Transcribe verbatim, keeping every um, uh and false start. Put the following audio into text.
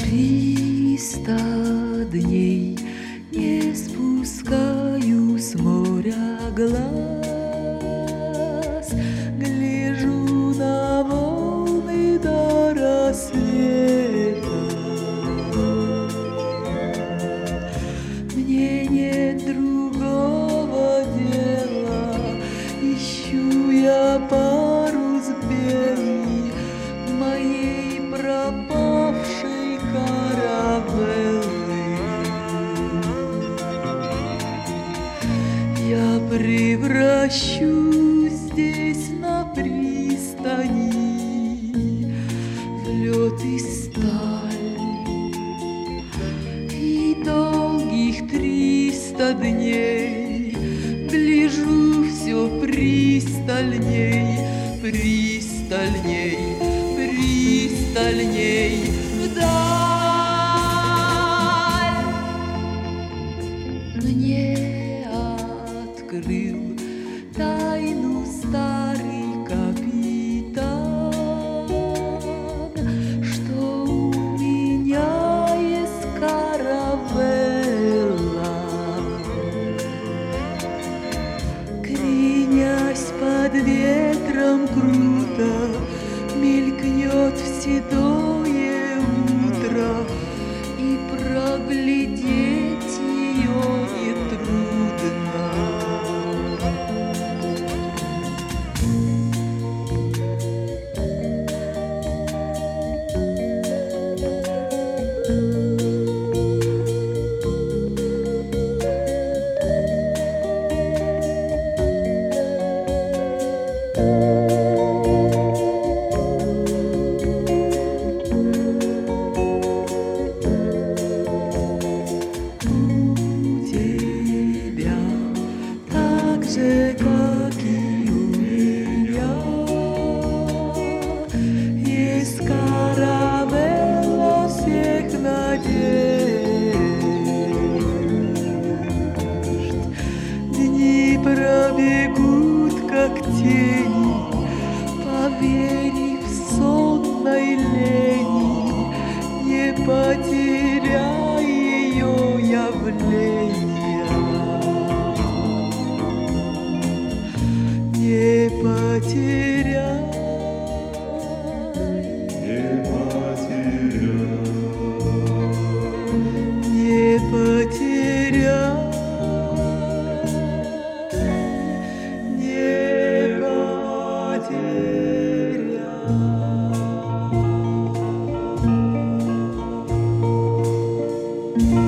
Триста дней не спускаю с моря глаз, гляжу на волны до рассвета. Мне нет другого дела, ищу я парус белый моей пропавшей каравеллы. Я превращу здесь на пристани в лед и сталь, и долгих триста дней гляжу все пристальней, пристальней, пристальней вдаль. Мне открыл тайну старый капитан, что у меня есть каравелла. Кренясь под ветром круто, мелькнет в седое утро, и проглядеть ее нетрудно. Же, как и у меня, есть каравелла всех надежд. Дни пробегут, как тени, поверив сонной лени, не потеряй ее явления. Не потеряй, не потеряй, не потеряй, не потеряй.